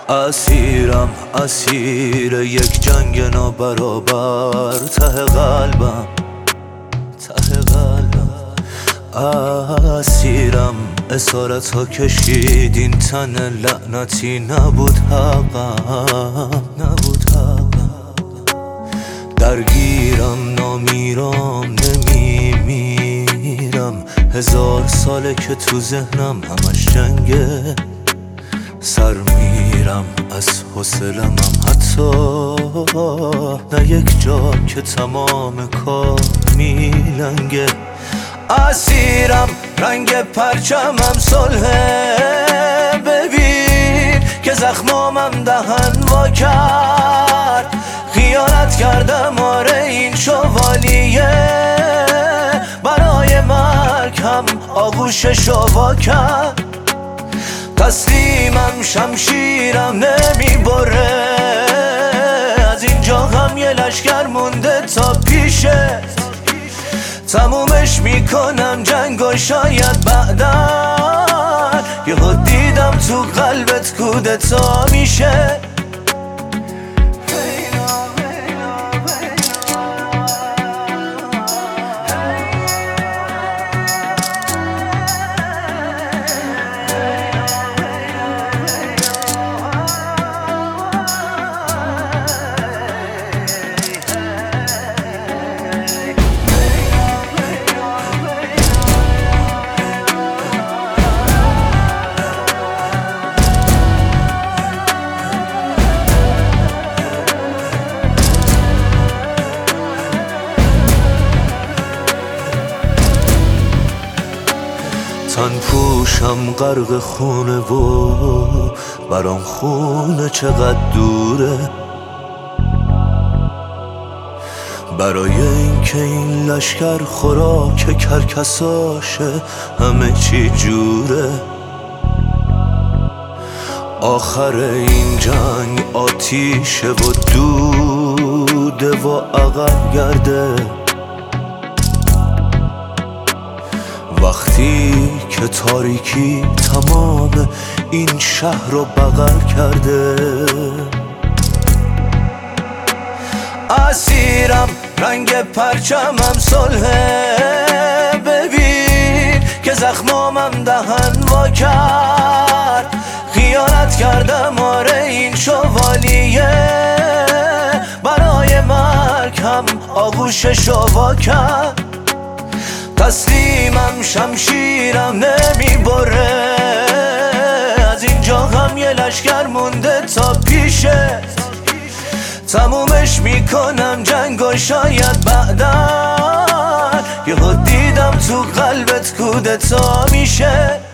اسیرم اسیر یک جنگ نابرابر ته قلبم اسیرم اسارت ها کشید این تن لعنتی نبود حقم درگیرم نمیرم نمیمیرم 1000 ساله که تو ذهنم همش جنگه سر میرم از حوصله‌ام حتی نه یک جا که تمام کار میلنگه اسیرم رنگ پرچمم صلحه ببین که زخمامم دهن وا کرد خیانت کردم آره این شوالیه برای مرگ هم آغوششو وا کرد تسلیمم شمشیرم نمیبره از اینجا هم یه لشکر مونده تا پیشه تمومش میکنم جنگ و شاید بعدا یهو دیدم تو قلبت کودتا میشه تن پوشم غرق خونه و برام خونه چقدر دوره برای اینکه این لشکر خوراک کرکساشه همه چی جوره آخر این جنگ آتیشه و دوده و عقب گرده وقتی که تاریکی تمام این شهر رو بغل کرده اسیرم رنگ پرچمم صلحه ببین که زخمامم دهن وا کرد خیانت کردم آره این شوالیه برای مرگ هم آغوششو وا کرد تسلیمم شمشیرم نمیبره از اینجا هم یه لشکر مونده تا پیشه تمومش میکنم جنگ و شاید بعدا یهو دیدم تو قلبت کودتا میشه